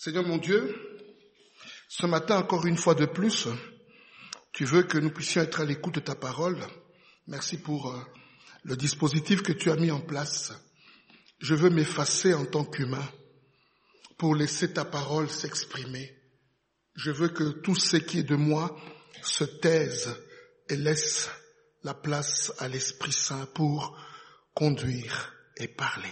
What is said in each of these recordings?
Seigneur mon Dieu, ce matin, encore une fois de plus, tu veux que nous puissions être à l'écoute de ta parole. Merci pour le dispositif que tu as mis en place. Je veux m'effacer en tant qu'humain pour laisser ta parole s'exprimer. Je veux que tout ce qui est de moi se taise et laisse la place à l'Esprit Saint pour conduire et parler.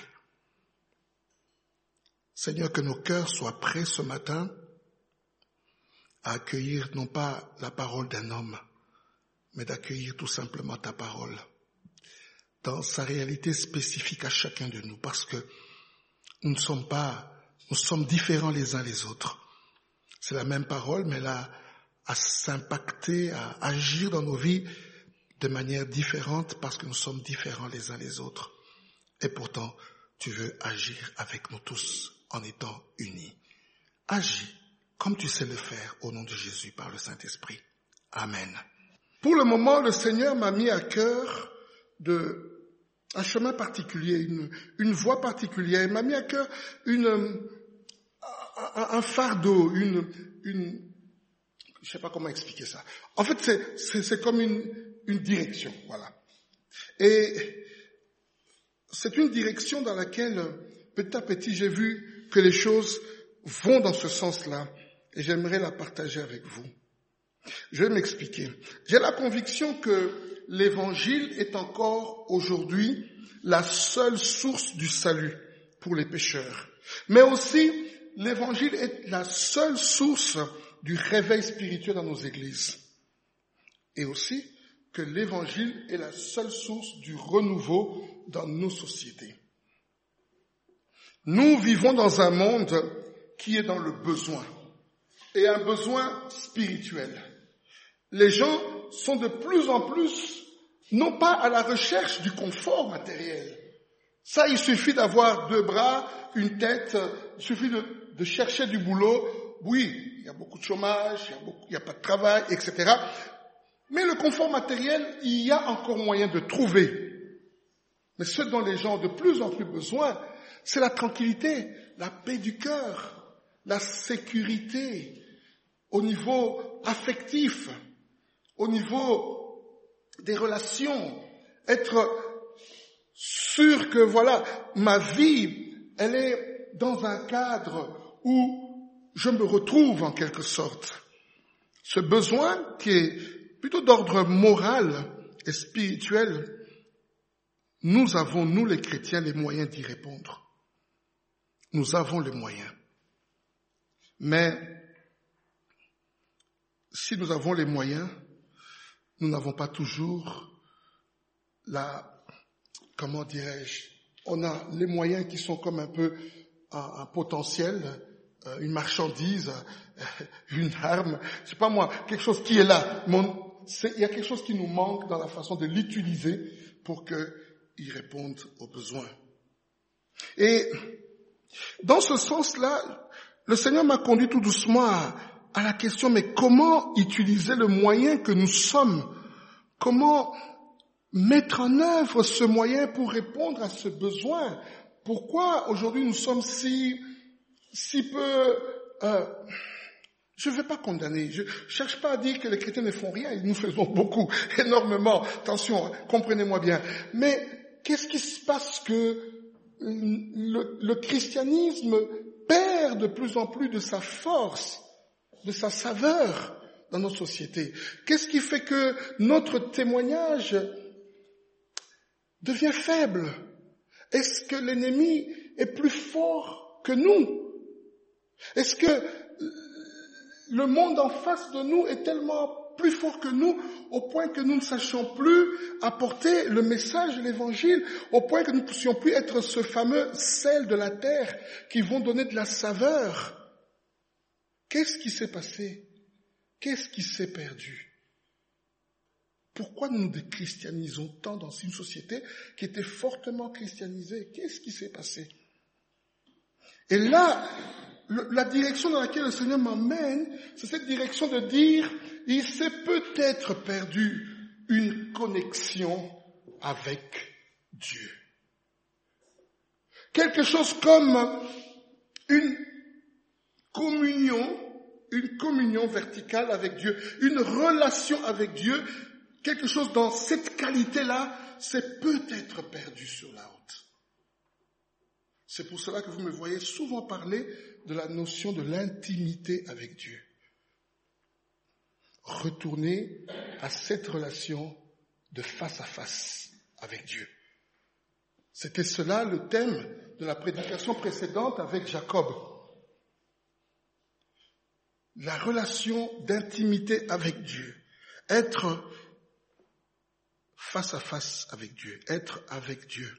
Seigneur, que nos cœurs soient prêts ce matin à accueillir non pas la parole d'un homme, mais d'accueillir tout simplement ta parole dans sa réalité spécifique à chacun de nous, parce que nous sommes différents les uns les autres. C'est la même parole, mais elle a à s'impacter, à agir dans nos vies de manière différente parce que nous sommes différents les uns les autres. Et pourtant, tu veux agir avec nous tous en étant unis. Agis comme tu sais le faire au nom de Jésus par le Saint-Esprit. Amen. Pour le moment, le Seigneur m'a mis à cœur un chemin particulier, une voie particulière. Il m'a mis à cœur un fardeau, je sais pas comment expliquer ça. En fait, c'est comme une direction, voilà. Et c'est une direction dans laquelle, petit à petit, j'ai vu que les choses vont dans ce sens-là et j'aimerais la partager avec vous. Je vais m'expliquer. J'ai la conviction que l'Évangile est encore aujourd'hui la seule source du salut pour les pécheurs. Mais aussi, l'Évangile est la seule source du réveil spirituel dans nos églises. Et aussi que l'Évangile est la seule source du renouveau dans nos sociétés. Nous vivons dans un monde qui est dans le besoin, et un besoin spirituel. Les gens sont de plus en plus, non pas à la recherche du confort matériel. Ça, il suffit d'avoir 2 bras, une tête, il suffit de chercher du boulot. Oui, il y a beaucoup de chômage, il n'y a pas de travail, etc. Mais le confort matériel, il y a encore moyen de trouver. Mais ce dont les gens ont de plus en plus besoin, c'est la tranquillité, la paix du cœur, la sécurité au niveau affectif, au niveau des relations, être sûr que voilà, ma vie, elle est dans un cadre où je me retrouve en quelque sorte. Ce besoin qui est plutôt d'ordre moral et spirituel, nous avons, nous les chrétiens, les moyens d'y répondre. Nous avons les moyens. Mais si nous avons les moyens, nous n'avons pas toujours on a les moyens qui sont comme un peu un potentiel, une marchandise, une arme, je sais pas moi, quelque chose qui est là. Il y a quelque chose qui nous manque dans la façon de l'utiliser pour qu'il réponde aux besoins. Et dans ce sens-là, le Seigneur m'a conduit tout doucement à la question, mais comment utiliser le moyen que nous sommes? Comment mettre en œuvre ce moyen pour répondre à ce besoin? Pourquoi aujourd'hui nous sommes si peu... je ne vais pas condamner, je cherche pas à dire que les chrétiens ne font rien, nous faisons beaucoup, énormément, attention, comprenez-moi bien. Mais qu'est-ce qui se passe que le christianisme perd de plus en plus de sa force, de sa saveur dans notre société? Qu'est-ce qui fait que notre témoignage devient faible? Est-ce que l'ennemi est plus fort que nous? Est-ce que le monde en face de nous est tellement plus fort que nous, au point que nous ne sachions plus apporter le message de l'Évangile, au point que nous ne puissions plus être ce fameux sel de la terre qui vont donner de la saveur? Qu'est-ce qui s'est passé? Qu'est-ce qui s'est perdu? Pourquoi nous nous déchristianisons tant dans une société qui était fortement christianisée? Qu'est-ce qui s'est passé? Et là, la direction dans laquelle le Seigneur m'emmène, c'est cette direction de dire, il s'est peut-être perdu une connexion avec Dieu. Quelque chose comme une communion verticale avec Dieu, une relation avec Dieu, quelque chose dans cette qualité-là, c'est peut-être perdu sur la route. C'est pour cela que vous me voyez souvent parler de la notion de l'intimité avec Dieu. Retourner à cette relation de face à face avec Dieu. C'était cela le thème de la prédication précédente avec Jacob. La relation d'intimité avec Dieu. Être face à face avec Dieu. Être avec Dieu.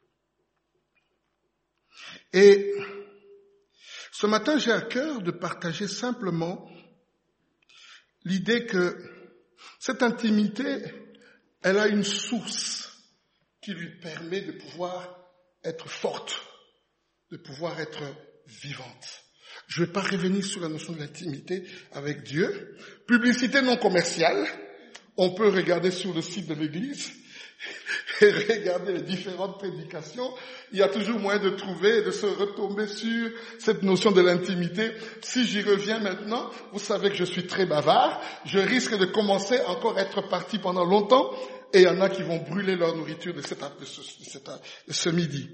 Et ce matin, j'ai à cœur de partager simplement l'idée que cette intimité, elle a une source qui lui permet de pouvoir être forte, de pouvoir être vivante. Je ne vais pas revenir sur la notion de l'intimité avec Dieu. Publicité non commerciale. On peut regarder sur le site de l'Église et regarder les différentes prédications. Il y a toujours moyen de trouver et de se retomber sur cette notion de l'intimité. Si j'y reviens maintenant, vous savez que je suis très bavard. Je risque de commencer encore à être parti pendant longtemps et il y en a qui vont brûler leur nourriture de ce midi.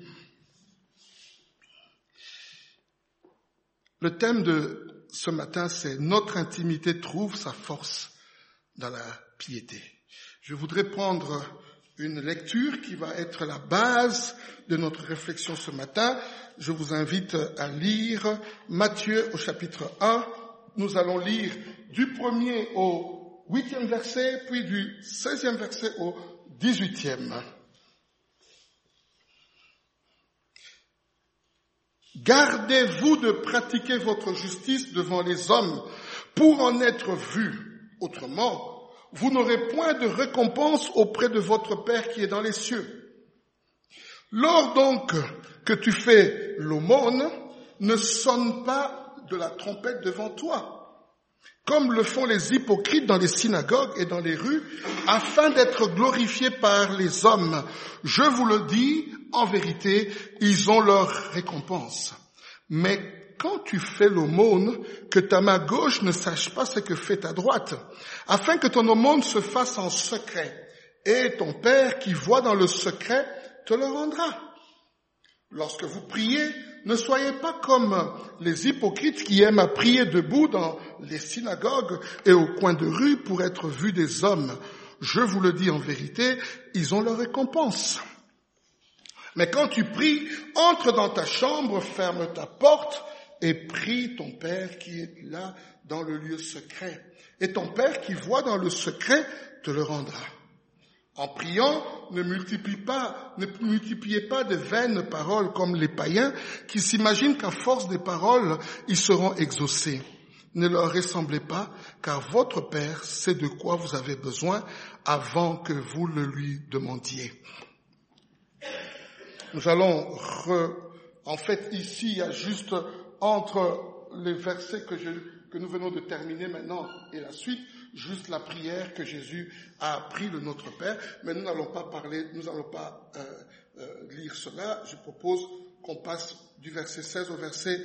Le thème de ce matin, c'est notre intimité trouve sa force dans la piété. Je voudrais prendre une lecture qui va être la base de notre réflexion ce matin. Je vous invite à lire Matthieu au chapitre 1. Nous allons lire du 1er au 8e verset, puis du 16e verset au 18e. Gardez-vous de pratiquer votre justice devant les hommes pour en être vus. Autrement, vous n'aurez point de récompense auprès de votre Père qui est dans les cieux. Lors donc que tu fais l'aumône, ne sonne pas de la trompette devant toi, comme le font les hypocrites dans les synagogues et dans les rues, afin d'être glorifiés par les hommes. Je vous le dis, en vérité, ils ont leur récompense. Mais quand tu fais l'aumône, que ta main gauche ne sache pas ce que fait ta droite, afin que ton aumône se fasse en secret, et ton Père qui voit dans le secret te le rendra. Lorsque vous priez, ne soyez pas comme les hypocrites qui aiment à prier debout dans les synagogues et au coin de rue pour être vus des hommes. Je vous le dis en vérité, ils ont leur récompense. Mais quand tu pries, entre dans ta chambre, ferme ta porte et prie ton Père qui est là dans le lieu secret. Et ton Père qui voit dans le secret te le rendra. En priant, ne multipliez pas de vaines paroles comme les païens qui s'imaginent qu'à force des paroles, ils seront exaucés. Ne leur ressemblez pas, car votre Père sait de quoi vous avez besoin avant que vous le lui demandiez. Nous allons en fait, ici, il y a juste entre les versets que nous venons de terminer maintenant et la suite, juste la prière que Jésus a appris le Notre Père. Mais nous n'allons pas lire cela. Je propose qu'on passe du verset 16 au verset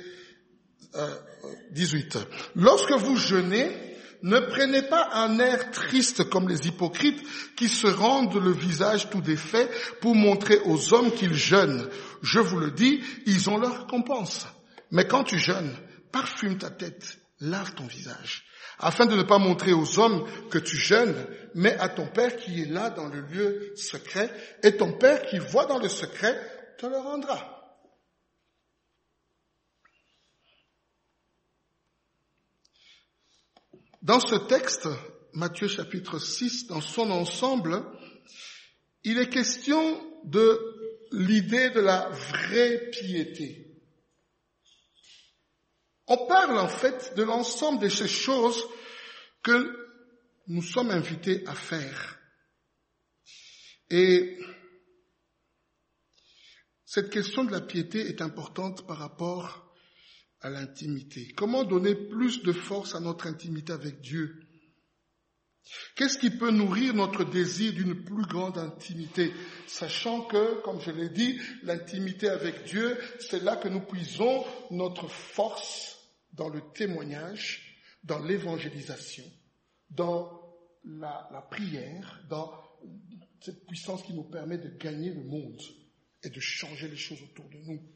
18. Lorsque vous jeûnez, ne prenez pas un air triste comme les hypocrites qui se rendent le visage tout défait pour montrer aux hommes qu'ils jeûnent. Je vous le dis, ils ont leur récompense. Mais quand tu jeûnes, parfume ta tête, lave ton visage, afin de ne pas montrer aux hommes que tu jeûnes, mais à ton Père qui est là dans le lieu secret, et ton Père qui voit dans le secret te le rendra. Dans ce texte, Matthieu chapitre 6, dans son ensemble, il est question de l'idée de la vraie piété. On parle en fait de l'ensemble de ces choses que nous sommes invités à faire. Et cette question de la piété est importante par rapport à l'intimité. Comment donner plus de force à notre intimité avec Dieu? Qu'est-ce qui peut nourrir notre désir d'une plus grande intimité? Sachant que, comme je l'ai dit, l'intimité avec Dieu, c'est là que nous puisons notre force dans le témoignage, dans l'évangélisation, dans la prière, dans cette puissance qui nous permet de gagner le monde et de changer les choses autour de nous.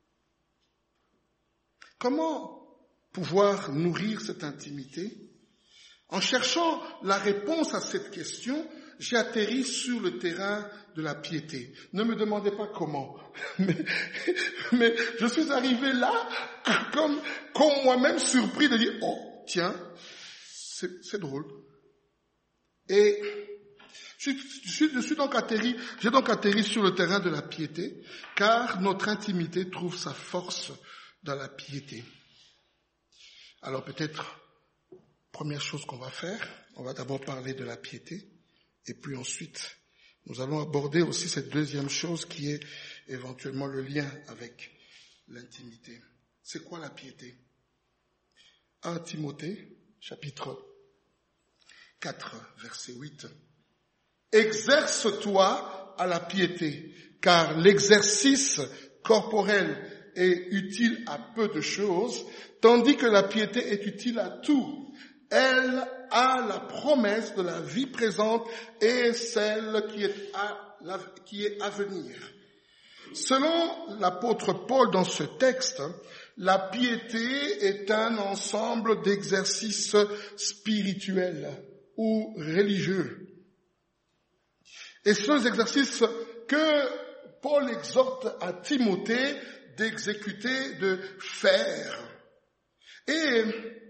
Comment pouvoir nourrir cette intimité? En cherchant la réponse à cette question, j'ai atterri sur le terrain de la piété. Ne me demandez pas comment, mais je suis arrivé là comme moi-même surpris de dire « Oh, tiens, c'est drôle ». Et j'ai donc atterri sur le terrain de la piété, car notre intimité trouve sa force dans la piété. Alors peut-être, première chose qu'on va faire, on va d'abord parler de la piété, et puis ensuite, nous allons aborder aussi cette deuxième chose qui est éventuellement le lien avec l'intimité. C'est quoi la piété? 1 Timothée, chapitre 4, verset 8. Exerce-toi à la piété, car l'exercice corporel est utile à peu de choses, tandis que la piété est utile à tout. Elle a la promesse de la vie présente et celle qui est à venir. Selon l'apôtre Paul dans ce texte, la piété est un ensemble d'exercices spirituels ou religieux. Et ce sont les exercices que Paul exhorte à Timothée d'exécuter, de faire. Et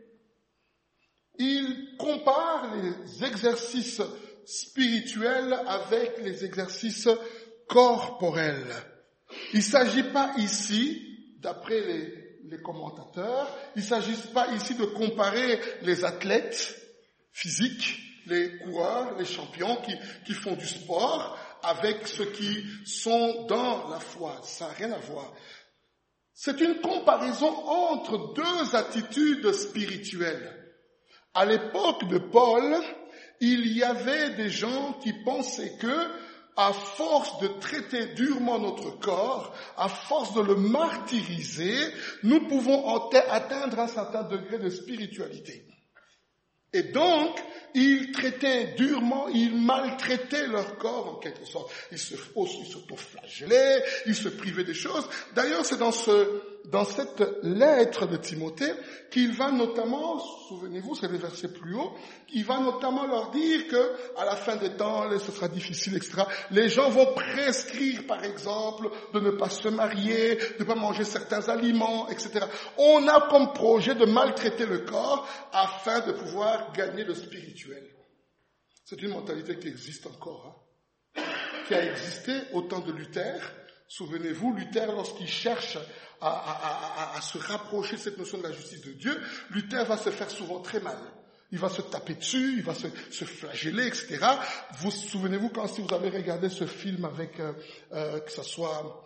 il compare les exercices spirituels avec les exercices corporels. Il ne s'agit pas ici, d'après les commentateurs, il ne s'agit pas ici de comparer les athlètes physiques, les coureurs, les champions qui font du sport avec ceux qui sont dans la foi. Ça n'a rien à voir. C'est une comparaison entre deux attitudes spirituelles. À l'époque de Paul, il y avait des gens qui pensaient que, à force de traiter durement notre corps, à force de le martyriser, nous pouvons atteindre un certain degré de spiritualité. Et donc, ils traitaient durement, ils maltraitaient leur corps en quelque sorte. Ils s'autoflagellaient, ils se privaient des choses. D'ailleurs, c'est dans cette lettre de Timothée qu'il va notamment, souvenez-vous, c'est le verset plus haut, il va notamment leur dire que à la fin des temps, ce sera difficile, etc. Les gens vont prescrire, par exemple, de ne pas se marier, de ne pas manger certains aliments, etc. On a comme projet de maltraiter le corps afin de pouvoir gagner le spirituel. C'est une mentalité qui existe encore, qui a existé au temps de Luther. Souvenez-vous, Luther, lorsqu'il cherche à se rapprocher de cette notion de la justice de Dieu, Luther va se faire souvent très mal. Il va se taper dessus, il va se flageller, etc. Vous souvenez-vous si vous avez regardé ce film avec, que ce soit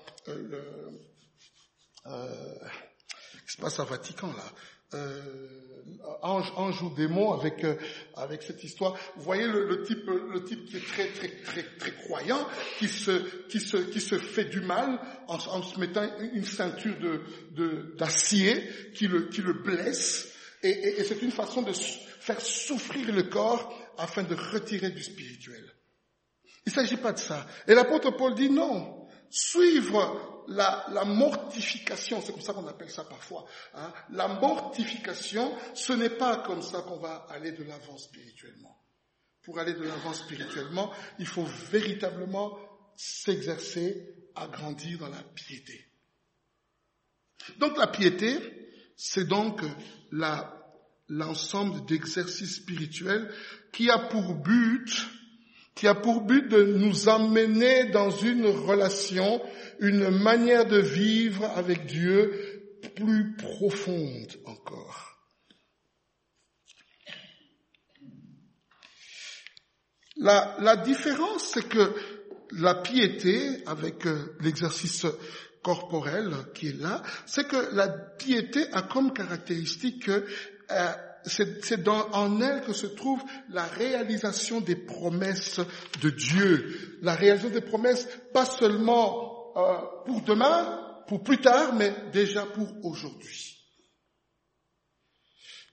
qui se passe à Vatican là, Ange ou démon avec cette histoire. Vous voyez le type qui est très croyant, qui se fait du mal en se mettant une ceinture d'acier qui le blesse, et c'est une façon de faire souffrir le corps afin de retirer du spirituel. Il ne s'agit pas de ça. Et l'apôtre Paul dit non, suivre la mortification, c'est comme ça qu'on appelle ça parfois. La mortification, ce n'est pas comme ça qu'on va aller de l'avant spirituellement. Pour aller de l'avant spirituellement, il faut véritablement s'exercer à grandir dans la piété. Donc la piété, c'est donc l'ensemble d'exercices spirituels qui a pour but de nous amener dans une relation, une manière de vivre avec Dieu plus profonde encore. La différence, c'est que la piété, avec l'exercice corporel qui est là, c'est que la piété a comme caractéristique que c'est en elle que se trouve la réalisation des promesses de Dieu. La réalisation des promesses, pas seulement pour demain, pour plus tard, mais déjà pour aujourd'hui.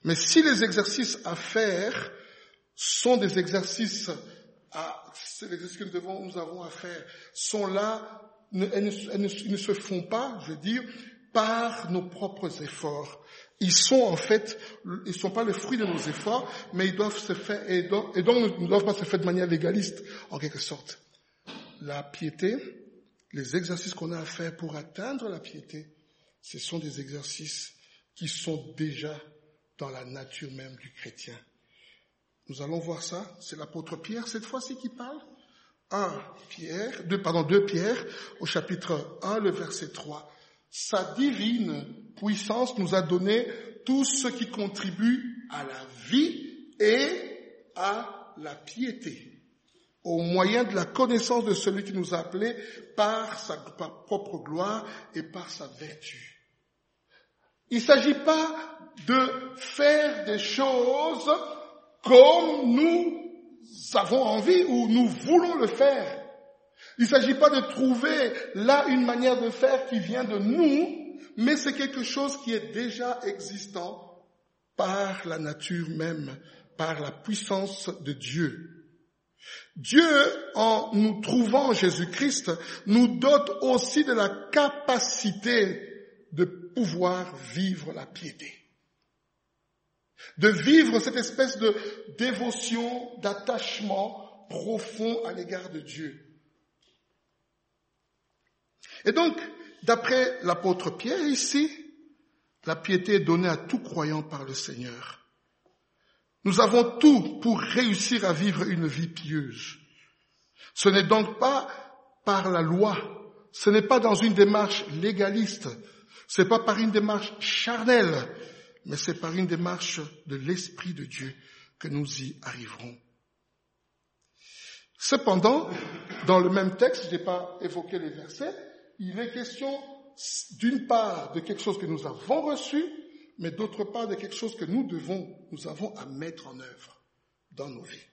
Mais si les exercices à faire sont des exercices c'est l'exercice que nous avons à faire, sont là, ils ne se font pas, je veux dire, par nos propres efforts. Ils sont pas le fruit de nos efforts, mais ils doivent se faire, et donc ne doivent pas se faire de manière légaliste, en quelque sorte. La piété, les exercices qu'on a à faire pour atteindre la piété, ce sont des exercices qui sont déjà dans la nature même du chrétien. Nous allons voir ça, c'est l'apôtre Pierre cette fois-ci qui parle. 2 Pierre, au chapitre 1, le verset 3. Sa divine puissance nous a donné tout ce qui contribue à la vie et à la piété, au moyen de la connaissance de celui qui nous a appelés par sa propre gloire et par sa vertu. Il ne s'agit pas de faire des choses comme nous avons envie ou nous voulons le faire. Il ne s'agit pas de trouver là une manière de faire qui vient de nous, mais c'est quelque chose qui est déjà existant par la nature même, par la puissance de Dieu. Dieu, en nous trouvant en Jésus-Christ, nous dote aussi de la capacité de pouvoir vivre la piété. De vivre cette espèce de dévotion, d'attachement profond à l'égard de Dieu. Et donc, d'après l'apôtre Pierre ici, la piété est donnée à tout croyant par le Seigneur. Nous avons tout pour réussir à vivre une vie pieuse. Ce n'est donc pas par la loi, ce n'est pas dans une démarche légaliste, ce n'est pas par une démarche charnelle, mais c'est par une démarche de l'Esprit de Dieu que nous y arriverons. Cependant, dans le même texte, je n'ai pas évoqué les versets, il est question d'une part de quelque chose que nous avons reçu, mais d'autre part de quelque chose que nous avons à mettre en œuvre dans nos vies.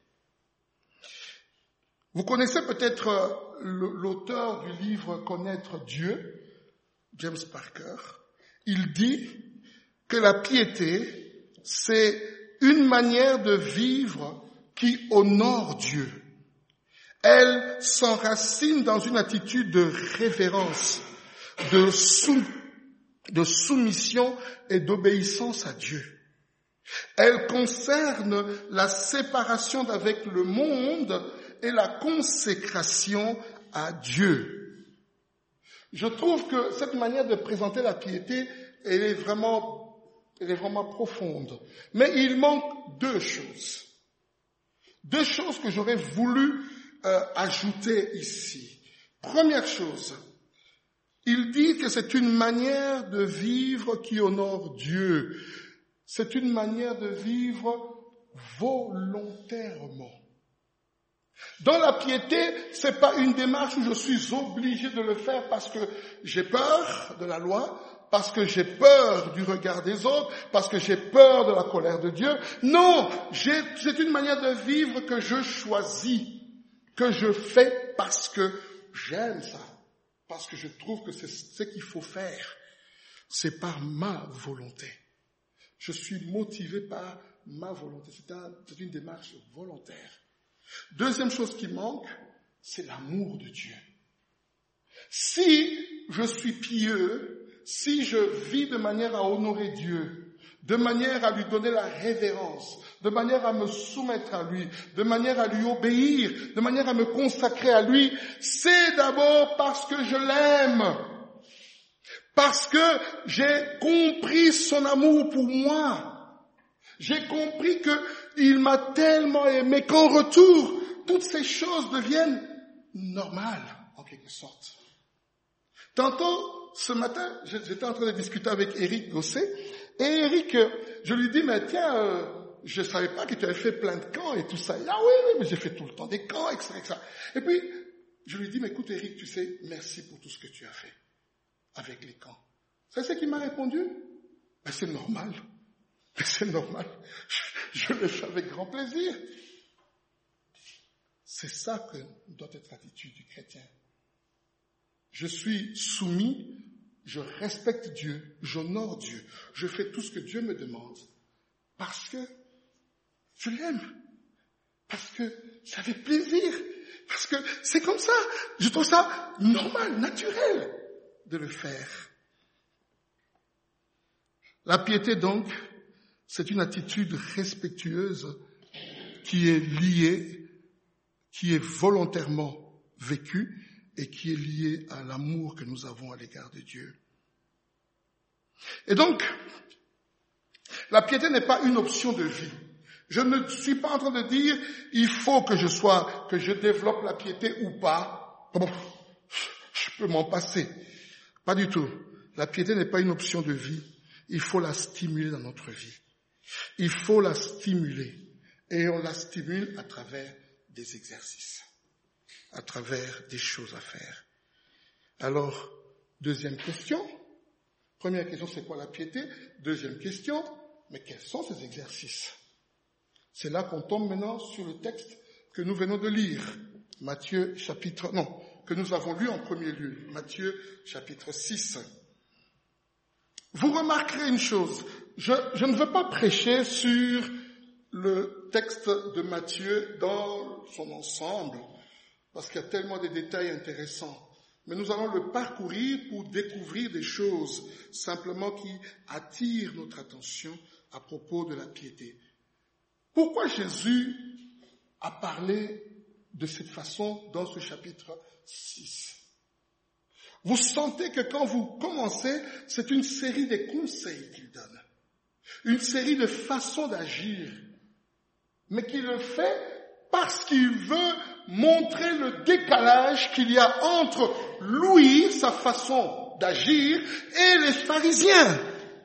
Vous connaissez peut-être l'auteur du livre Connaître Dieu, James Parker. Il dit que la piété, c'est une manière de vivre qui honore Dieu. Elle s'enracine dans une attitude de révérence, de soumission et d'obéissance à Dieu. Elle concerne la séparation d'avec le monde et la consécration à Dieu. Je trouve que cette manière de présenter la piété, elle est vraiment profonde. Mais il manque deux choses. Deux choses que j'aurais voulu ajouter ici. Première chose, il dit que c'est une manière de vivre qui honore Dieu. C'est une manière de vivre volontairement. Dans la piété, c'est pas une démarche où je suis obligé de le faire parce que j'ai peur de la loi, parce que j'ai peur du regard des autres, parce que j'ai peur de la colère de Dieu. Non, c'est une manière de vivre que je choisis, que je fais parce que j'aime ça, parce que je trouve que c'est ce qu'il faut faire. C'est par ma volonté. Je suis motivé par ma volonté. C'est une démarche volontaire. Deuxième chose qui manque, c'est l'amour de Dieu. Si je suis pieux, si je vis de manière à honorer Dieu, de manière à lui donner la révérence, de manière à me soumettre à lui, de manière à lui obéir, de manière à me consacrer à lui, c'est d'abord parce que je l'aime, parce que j'ai compris son amour pour moi. J'ai compris qu'il m'a tellement aimé qu'en retour, toutes ces choses deviennent normales, en quelque sorte. Tantôt, ce matin, j'étais en train de discuter avec Eric Gosset, et Eric, je lui dis, mais tiens, je savais pas que tu avais fait plein de camps et tout ça. Il dit, ah oui, mais j'ai fait tout le temps des camps, etc., etc. Et puis, je lui dis, mais écoute Eric, tu sais, merci pour tout ce que tu as fait avec les camps. C'est ce qu'il m'a répondu. Ben, c'est normal. C'est normal. Je le fais avec grand plaisir. C'est ça que doit être l'attitude du chrétien. Je suis soumis, je respecte Dieu, j'honore Dieu, je fais tout ce que Dieu me demande parce que je l'aime, parce que ça fait plaisir, parce que c'est comme ça. Je trouve ça normal, naturel de le faire. La piété donc, c'est une attitude respectueuse qui est liée, qui est volontairement vécue et qui est liée à l'amour que nous avons à l'égard de Dieu. Et donc, la piété n'est pas une option de vie. Je ne suis pas en train de dire, il faut que je développe la piété ou pas. Bon, je peux m'en passer. Pas du tout. La piété n'est pas une option de vie. Il faut la stimuler dans notre vie. Il faut la stimuler. Et on la stimule à travers des exercices, à travers des choses à faire. Alors, deuxième question. Première question, c'est quoi la piété? Deuxième question, mais quels sont ces exercices? C'est là qu'on tombe maintenant sur le texte que nous venons de lire. Que nous avons lu en premier lieu. Matthieu chapitre 6. Vous remarquerez une chose. Je ne veux pas prêcher sur le texte de Matthieu dans son ensemble, parce qu'il y a tellement de détails intéressants. Mais nous allons le parcourir pour découvrir des choses simplement qui attirent notre attention à propos de la piété. Pourquoi Jésus a parlé de cette façon dans ce chapitre 6? Vous sentez que quand vous commencez, c'est une série de conseils qu'il donne, une série de façons d'agir, mais qu'il le fait parce qu'il veut montrer le décalage qu'il y a entre lui, sa façon d'agir, et les pharisiens.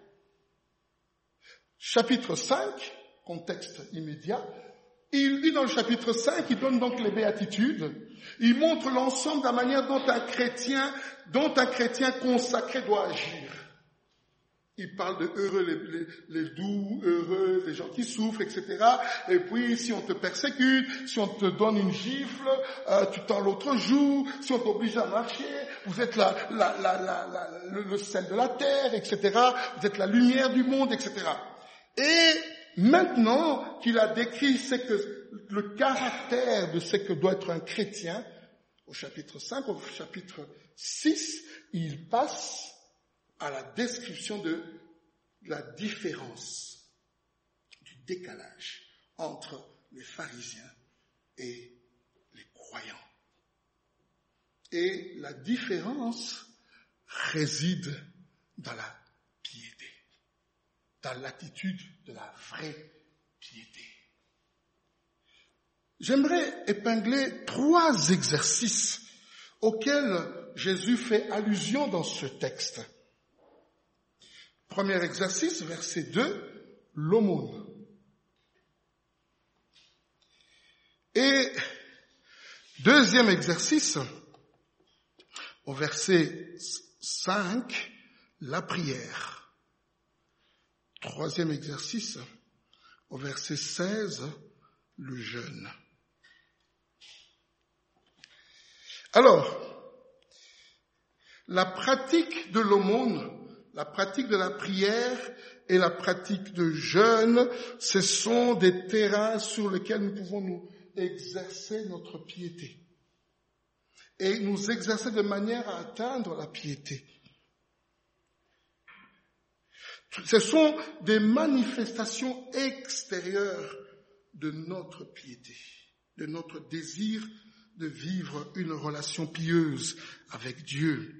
Chapitre 5, contexte immédiat, il dit dans le chapitre 5, il donne donc les béatitudes, il montre l'ensemble de la manière dont un chrétien consacré doit agir. Il parle de heureux les doux, heureux les gens qui souffrent, etc. Et puis, si on te persécute, si on te donne une gifle, tu tends l'autre joue, si on t'oblige à marcher, vous êtes le sel de la terre, etc. Vous êtes la lumière du monde, etc. Et maintenant qu'il a décrit le caractère de ce que doit être un chrétien, au chapitre 5, au chapitre 6, il passe à la description de la différence, du décalage entre les pharisiens et les croyants. Et la différence réside dans la piété, dans l'attitude de la vraie piété. J'aimerais épingler 3 exercices auxquels Jésus fait allusion dans ce texte. Premier exercice, verset 2, l'aumône. Et deuxième exercice, au verset 5, la prière. Troisième exercice, au verset 16, le jeûne. Alors, la pratique de l'aumône, la pratique de la prière et la pratique de jeûne, ce sont des terrains sur lesquels nous pouvons nous exercer notre piété. Et nous exercer de manière à atteindre la piété. Ce sont des manifestations extérieures de notre piété, de notre désir de vivre une relation pieuse avec Dieu.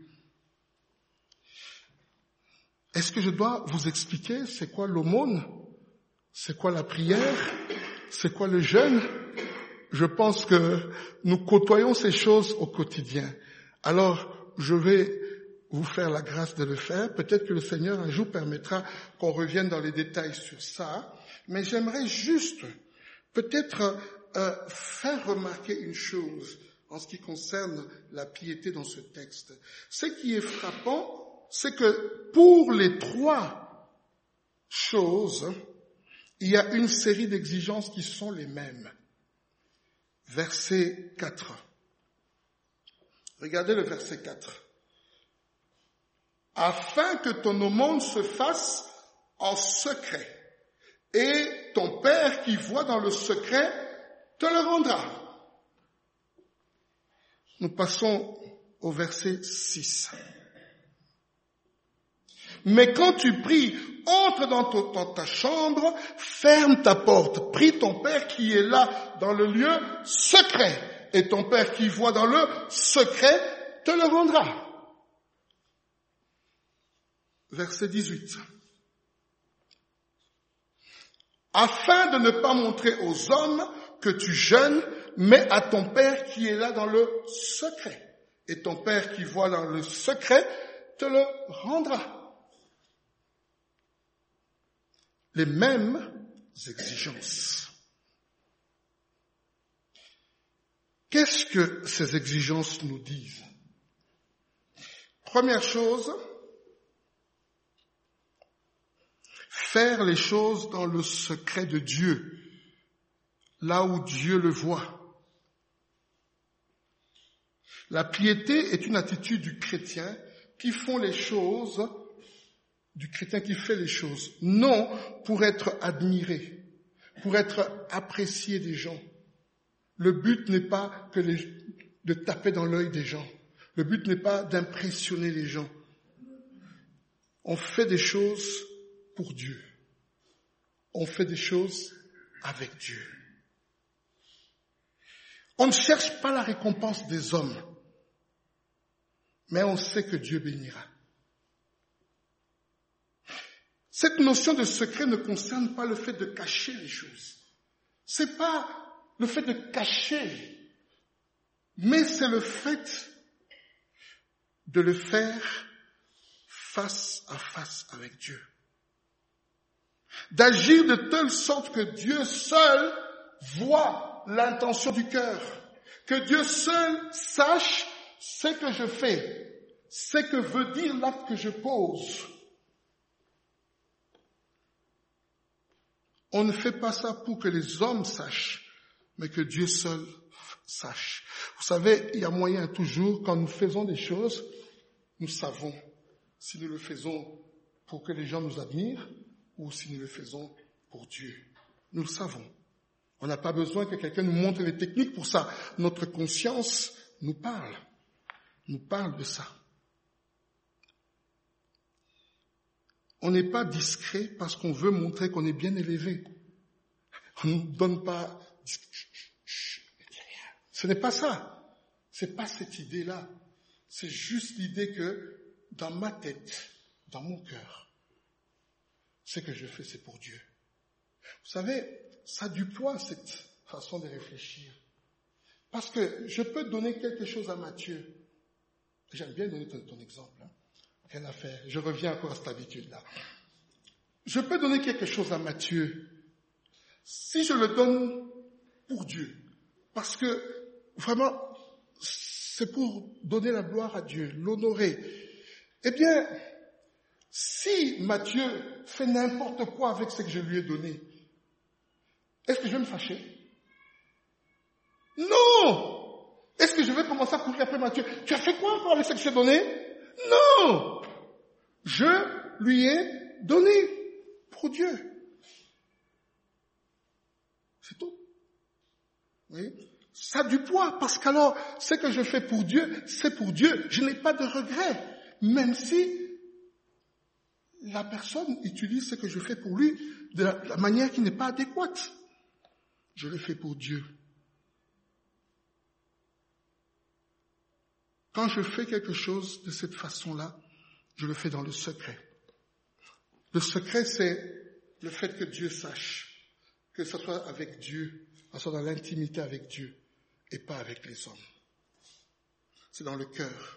Est-ce que je dois vous expliquer c'est quoi l'aumône? C'est quoi la prière? C'est quoi le jeûne? Je pense que nous côtoyons ces choses au quotidien. Alors, je vais vous faire la grâce de le faire. Peut-être que le Seigneur un jour permettra qu'on revienne dans les détails sur ça. Mais j'aimerais juste peut-être faire remarquer une chose en ce qui concerne la piété dans ce texte. Ce qui est frappant, c'est que pour les 3 choses, il y a une série d'exigences qui sont les mêmes. Verset 4. Regardez le verset 4. Afin que ton aumône se fasse en secret, et Père qui voit dans le secret te le rendra. Nous passons au verset 6. Mais quand tu pries, entre dans ta chambre, ferme ta porte, prie ton Père qui est là dans le lieu secret, et ton Père qui voit dans le secret te le rendra. Verset 18. Afin de ne pas montrer aux hommes que tu jeûnes, mais à ton Père qui est là dans le secret. Et ton Père qui voit dans le secret te le rendra. Les mêmes exigences. Qu'est-ce que ces exigences nous disent? Première chose, faire les choses dans le secret de Dieu, là où Dieu le voit. La piété est une attitude du chrétien qui font les choses, du chrétien qui fait les choses, non pour être admiré, pour être apprécié des gens. Le but n'est pas de taper dans l'œil des gens. Le but n'est pas d'impressionner les gens. On fait des choses pour Dieu. On fait des choses avec Dieu. On ne cherche pas la récompense des hommes, mais on sait que Dieu bénira. Cette notion de secret ne concerne pas le fait de cacher les choses. C'est pas le fait de cacher, mais c'est le fait de le faire face à face avec Dieu. D'agir de telle sorte que Dieu seul voit l'intention du cœur, que Dieu seul sache ce que je fais, ce que veut dire l'acte que je pose. On ne fait pas ça pour que les hommes sachent, mais que Dieu seul sache. Vous savez, il y a moyen toujours, quand nous faisons des choses, nous savons si nous le faisons pour que les gens nous admirent ou si nous le faisons pour Dieu. Nous le savons. On n'a pas besoin que quelqu'un nous montre les techniques pour ça. Notre conscience nous parle de ça. On n'est pas discret parce qu'on veut montrer qu'on est bien élevé. On ne donne pas... Ce n'est pas ça. C'est pas cette idée-là. C'est juste l'idée que dans ma tête, dans mon cœur, ce que je fais, c'est pour Dieu. Vous savez, ça a du poids, cette façon de réfléchir. Parce que je peux donner quelque chose à Matthieu. J'aime bien donner ton exemple. Rien à faire. Je reviens encore à cette habitude-là. Je peux donner quelque chose à Matthieu. Si je le donne pour Dieu, parce que vraiment, c'est pour donner la gloire à Dieu, l'honorer. Eh bien, si Matthieu fait n'importe quoi avec ce que je lui ai donné, est-ce que je vais me fâcher? Non! Est-ce que je vais commencer à courir après Matthieu? Tu as fait quoi encore avec ce que je t'ai donné? Non! Je lui ai donné pour Dieu. C'est tout. Vous voyez? Ça a du poids, parce qu'alors, ce que je fais pour Dieu, c'est pour Dieu. Je n'ai pas de regret, même si la personne utilise ce que je fais pour lui de la manière qui n'est pas adéquate. Je le fais pour Dieu. Quand je fais quelque chose de cette façon-là, je le fais dans le secret. Le secret, c'est le fait que Dieu sache, que ce soit avec Dieu, que ce soit dans l'intimité avec Dieu et pas avec les hommes. C'est dans le cœur.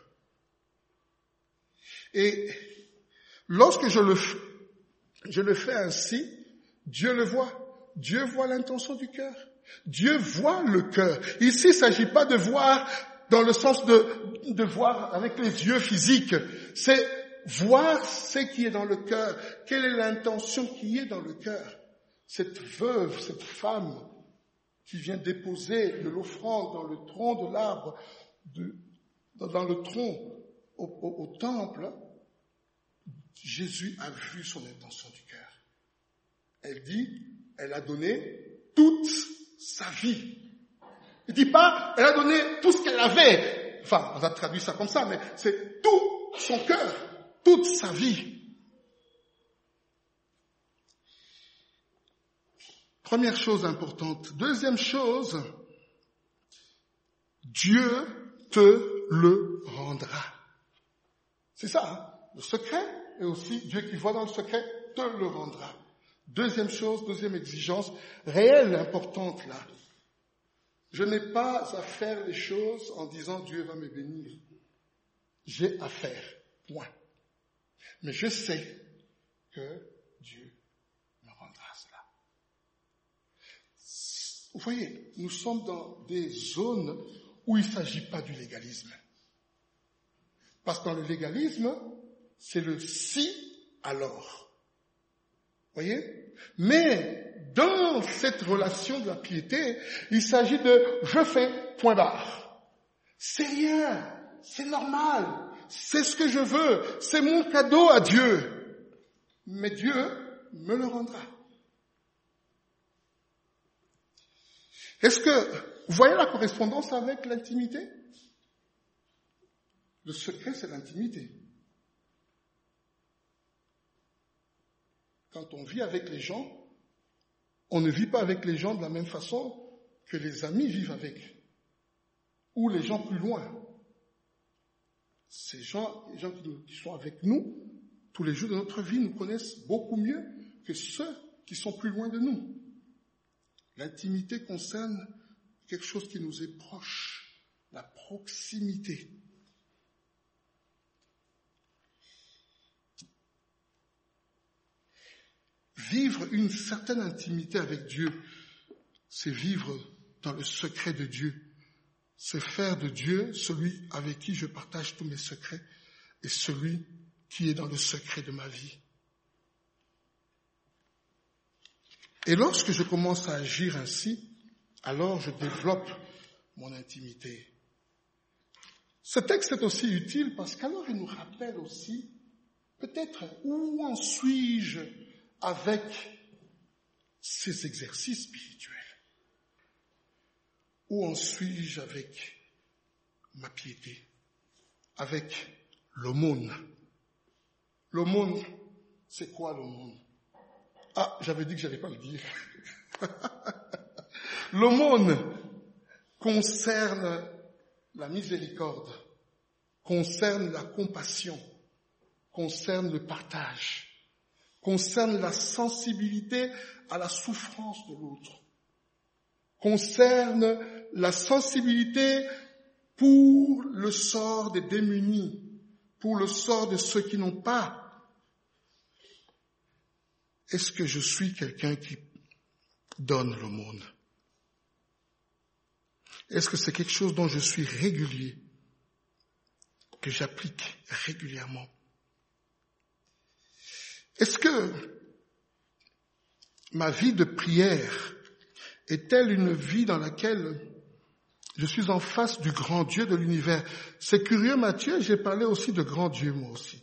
Et lorsque je le fais ainsi, Dieu le voit. Dieu voit l'intention du cœur. Dieu voit le cœur. Ici, il ne s'agit pas de voir dans le sens de voir avec les yeux physiques. C'est voir ce qui est dans le cœur. Quelle est l'intention qui est dans le cœur? Cette veuve, cette femme qui vient déposer de l'offrande dans le tronc de l'arbre, dans le tronc au temple, Jésus a vu son intention du cœur. Elle dit, elle a donné toute sa vie. Il dit pas, elle a donné tout ce qu'elle avait. Enfin, on a traduit ça comme ça, mais c'est tout son cœur, toute sa vie. Première chose importante. Deuxième chose, Dieu te le rendra. C'est ça, hein? Le secret, et aussi Dieu qui voit dans le secret, te le rendra. Deuxième chose, deuxième exigence, réelle, importante là. Je n'ai pas à faire les choses en disant Dieu va me bénir. J'ai à faire, point. Mais je sais que Dieu me rendra cela. Vous voyez, nous sommes dans des zones où il ne s'agit pas du légalisme. Parce que dans le légalisme, c'est le si alors. Vous voyez? Mais dans cette relation de la piété, il s'agit de je fais, point barre. C'est rien, c'est normal, c'est ce que je veux, c'est mon cadeau à Dieu. Mais Dieu me le rendra. Est-ce que vous voyez la correspondance avec l'intimité? Le secret, c'est l'intimité. Quand on vit avec les gens, on ne vit pas avec les gens de la même façon que les amis vivent avec, ou les gens plus loin. Ces gens, les gens qui sont avec nous, tous les jours de notre vie, nous connaissent beaucoup mieux que ceux qui sont plus loin de nous. L'intimité concerne quelque chose qui nous est proche, la proximité. Vivre une certaine intimité avec Dieu, c'est vivre dans le secret de Dieu. C'est faire de Dieu celui avec qui je partage tous mes secrets et celui qui est dans le secret de ma vie. Et lorsque je commence à agir ainsi, alors je développe mon intimité. Ce texte est aussi utile parce qu'alors il nous rappelle aussi peut-être où en suis-je avec ces exercices spirituels. Où en suis-je avec ma piété, avec l'aumône? L'aumône, c'est quoi l'aumône? Ah, j'avais dit que j'allais pas le dire. L'aumône concerne la miséricorde, concerne la compassion, concerne le partage, concerne la sensibilité à la souffrance de l'autre, concerne la sensibilité pour le sort des démunis, pour le sort de ceux qui n'ont pas. Est-ce que je suis quelqu'un qui donne l'aumône? Est-ce que c'est quelque chose dont je suis régulier, que j'applique régulièrement? Est-ce que ma vie de prière est-elle une vie dans laquelle je suis en face du grand Dieu de l'univers? C'est curieux, Matthieu, j'ai parlé aussi de grand Dieu, moi aussi.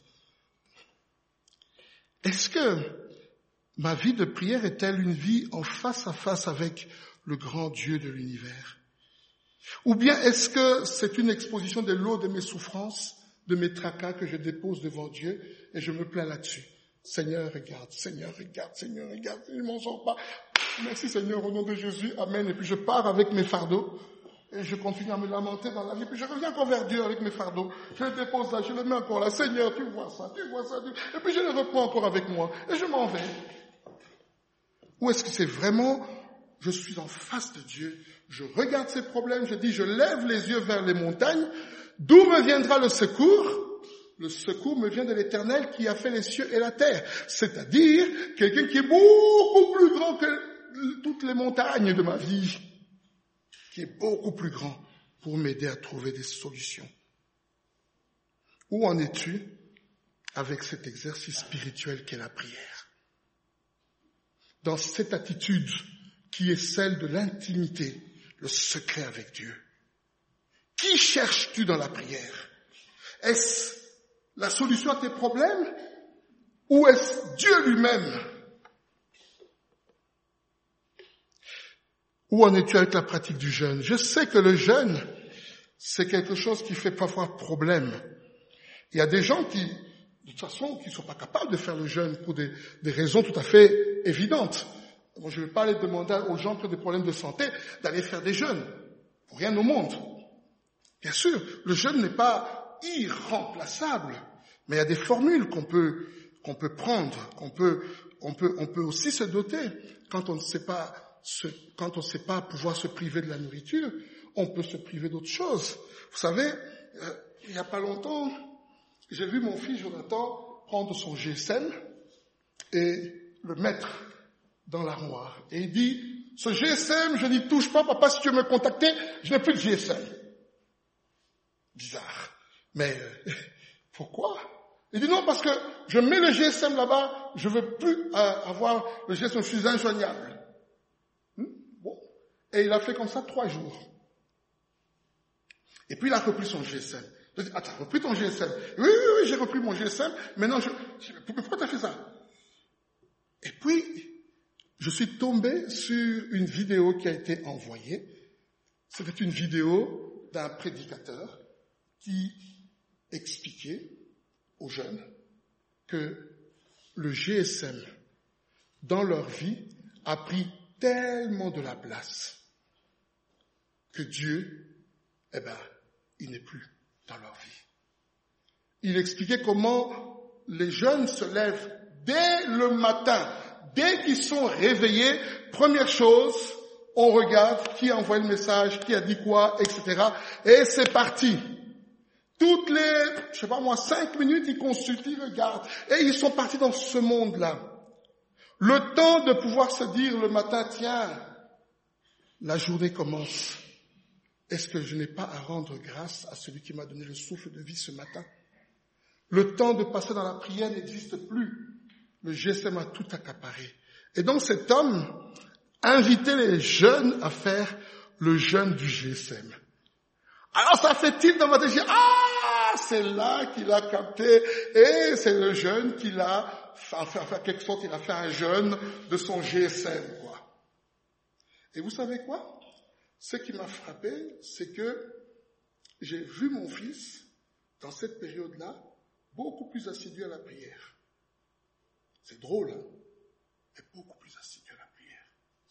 Est-ce que ma vie de prière est-elle une vie en face à face avec le grand Dieu de l'univers? Ou bien est-ce que c'est une exposition de l'eau de mes souffrances, de mes tracas que je dépose devant Dieu et je me plains là-dessus? Seigneur, regarde, Seigneur, regarde, Seigneur, regarde, je ne m'en sors pas. Merci Seigneur, au nom de Jésus, Amen. Et puis je pars avec mes fardeaux et je continue à me lamenter dans la vie. Puis je reviens encore vers Dieu avec mes fardeaux. Je les dépose là, je les mets encore là. Seigneur, tu vois ça. Et puis je les reprends encore avec moi et je m'en vais. Ou est-ce que c'est vraiment, je suis en face de Dieu, je regarde ses problèmes, je dis, je lève les yeux vers les montagnes, d'où me viendra le secours? Le secours me vient de l'Éternel qui a fait les cieux et la terre. C'est-à-dire quelqu'un qui est beaucoup plus grand que toutes les montagnes de ma vie, qui est beaucoup plus grand pour m'aider à trouver des solutions. Où en es-tu avec cet exercice spirituel qu'est la prière? Dans cette attitude qui est celle de l'intimité, le secret avec Dieu. Qui cherches-tu dans la prière? Est-ce la solution à tes problèmes ou est-ce Dieu lui-même? Où en es-tu avec la pratique du jeûne? Je sais que le jeûne, c'est quelque chose qui fait parfois problème. Il y a des gens qui, de toute façon, qui ne sont pas capables de faire le jeûne pour des raisons tout à fait évidentes. Moi, je ne vais pas aller demander aux gens qui ont des problèmes de santé d'aller faire des jeûnes. Pour rien au monde. Bien sûr, le jeûne n'est pas irremplaçable, mais il y a des formules qu'on peut prendre, on peut aussi se doter. Quand on ne sait pas pouvoir se priver de la nourriture, on peut se priver d'autres choses. Vous savez, il n'y a pas longtemps, j'ai vu mon fils Jonathan prendre son GSM et le mettre dans l'armoire. Et il dit, ce GSM, je n'y touche pas, papa, si tu veux me contacter, je n'ai plus de GSM. Bizarre. Mais pourquoi? Il dit non, parce que je mets le GSM là-bas, je veux plus avoir le GSM, je suis injoignable. Bon. Et il a fait comme ça 3 jours. Et puis il a repris son GSM. Je dis, attends, repris ton GSM? Oui, j'ai repris mon GSM. Maintenant, pourquoi tu as fait ça? Et puis, je suis tombé sur une vidéo qui a été envoyée. C'était une vidéo d'un prédicateur qui expliquait aux jeunes que le GSM, dans leur vie, a pris tellement de la place que Dieu, il n'est plus dans leur vie. Il expliquait comment les jeunes se lèvent dès le matin, dès qu'ils sont réveillés, première chose, on regarde qui a envoyé le message, qui a dit quoi, etc. Et c'est parti. Toutes les, 5 minutes, ils consultent, ils regardent. Et ils sont partis dans ce monde-là. Le temps de pouvoir se dire le matin, tiens, la journée commence. Est-ce que je n'ai pas à rendre grâce à celui qui m'a donné le souffle de vie ce matin? Le temps de passer dans la prière n'existe plus. Le GSM a tout accaparé. Et donc cet homme invitait les jeunes à faire le jeûne du GSM. Alors ça fait tilt dans ma tête, c'est là qu'il a capté, et c'est le jeûne qu'il a, en quelque sorte, il a fait un jeûne de son GSM, quoi. Et vous savez quoi? Ce qui m'a frappé, c'est que j'ai vu mon fils, dans cette période-là, beaucoup plus assidu à la prière. C'est drôle, hein? Mais beaucoup plus assidu à la prière.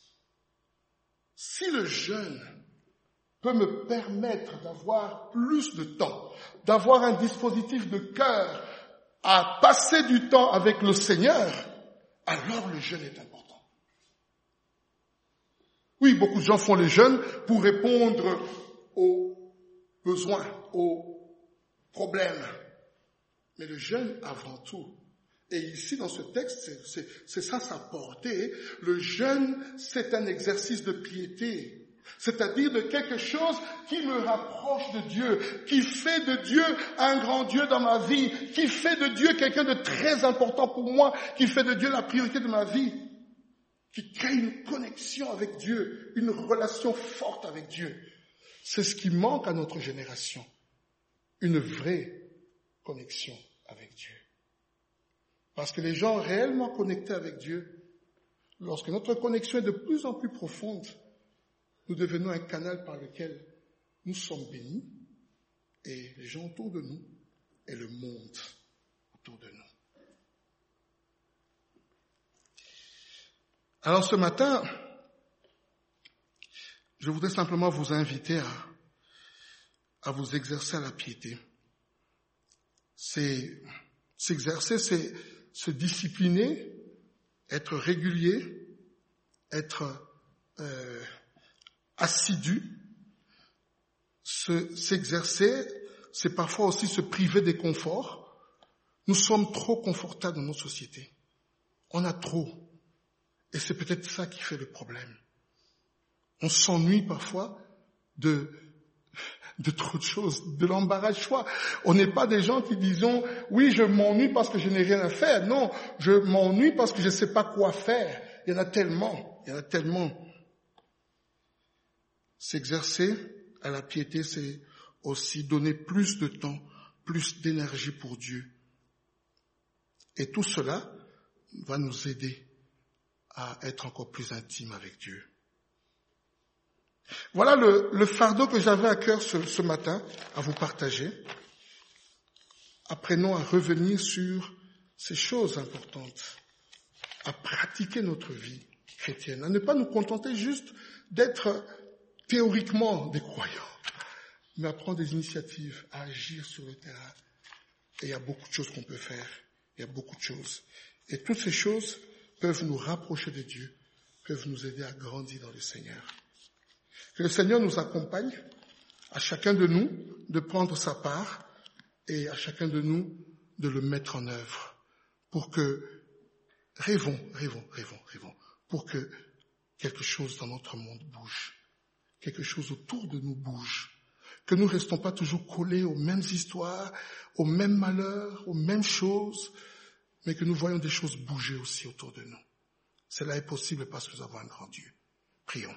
Si le jeûne peut me permettre d'avoir plus de temps, d'avoir un dispositif de cœur à passer du temps avec le Seigneur, alors le jeûne est important. Oui, beaucoup de gens font le jeûne pour répondre aux besoins, aux problèmes. Mais le jeûne avant tout. Et ici, dans ce texte, c'est ça sa portée. Le jeûne, c'est un exercice de piété. C'est-à-dire de quelque chose qui me rapproche de Dieu, qui fait de Dieu un grand Dieu dans ma vie, qui fait de Dieu quelqu'un de très important pour moi, qui fait de Dieu la priorité de ma vie, qui crée une connexion avec Dieu, une relation forte avec Dieu. C'est ce qui manque à notre génération, une vraie connexion avec Dieu. Parce que les gens réellement connectés avec Dieu, lorsque notre connexion est de plus en plus profonde, nous devenons un canal par lequel nous sommes bénis et les gens autour de nous et le monde autour de nous. Alors ce matin, je voudrais simplement vous inviter à vous exercer à la piété. C'est s'exercer, c'est se discipliner, être régulier, être assidu, s'exercer, c'est parfois aussi se priver des conforts. Nous sommes trop confortables dans notre société. On a trop. Et c'est peut-être ça qui fait le problème. On s'ennuie parfois de trop de choses, de l'embarras de choix. On n'est pas des gens qui disons, oui, je m'ennuie parce que je n'ai rien à faire. Non, je m'ennuie parce que je ne sais pas quoi faire. Il y en a tellement. S'exercer à la piété, c'est aussi donner plus de temps, plus d'énergie pour Dieu. Et tout cela va nous aider à être encore plus intimes avec Dieu. Voilà le fardeau que j'avais à cœur ce matin à vous partager. Apprenons à revenir sur ces choses importantes, à pratiquer notre vie chrétienne, à ne pas nous contenter juste d'être théoriquement des croyants, mais à prendre des initiatives, à agir sur le terrain. Et il y a beaucoup de choses qu'on peut faire. Il y a beaucoup de choses. Et toutes ces choses peuvent nous rapprocher de Dieu, peuvent nous aider à grandir dans le Seigneur. Que le Seigneur nous accompagne, à chacun de nous, de prendre sa part et à chacun de nous de le mettre en œuvre pour que, rêvons, pour que quelque chose dans notre monde bouge, quelque chose autour de nous bouge, que nous ne restons pas toujours collés aux mêmes histoires, aux mêmes malheurs, aux mêmes choses, mais que nous voyons des choses bouger aussi autour de nous. Cela est possible parce que nous avons un grand Dieu. Prions.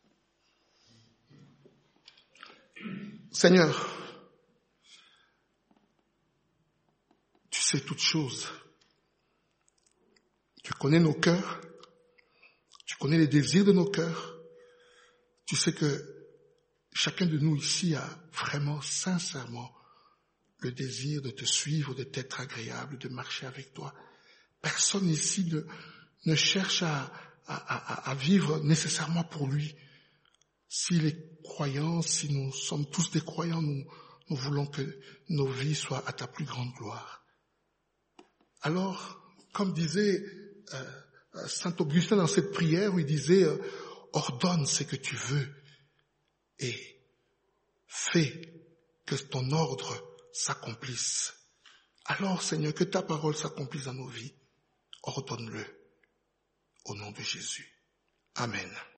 Seigneur, tu sais toutes choses. Tu connais nos cœurs. Tu connais les désirs de nos cœurs. Tu sais que chacun de nous ici a vraiment, sincèrement, le désir de te suivre, de t'être agréable, de marcher avec toi. Personne ici ne cherche à vivre nécessairement pour lui. S'il est croyant, si nous sommes tous des croyants, nous voulons que nos vies soient à ta plus grande gloire. Alors, comme disait Saint Augustin dans cette prière où il disait « Ordonne ce que tu veux et fais que ton ordre s'accomplisse. » Alors, Seigneur, que ta parole s'accomplisse dans nos vies. Ordonne-le au nom de Jésus. Amen.